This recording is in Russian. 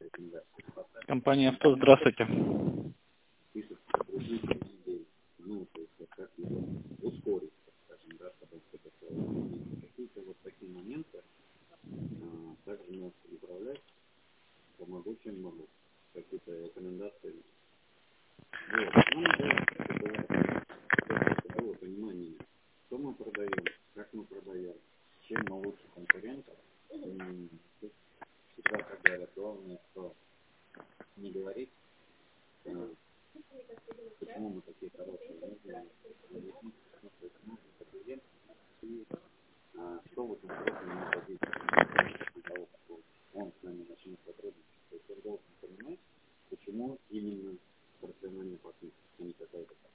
Компания «Авто», здравствуйте. Пишет, что предыдущий день, ну, то есть, вот как-либо ускориться, скажем, да, потому что это какие-то вот такие моменты также можете управлять, помогу, чем могу. Какие-то рекомендации. Вот. Нам дает было понимание, что мы продаем, как мы продаем.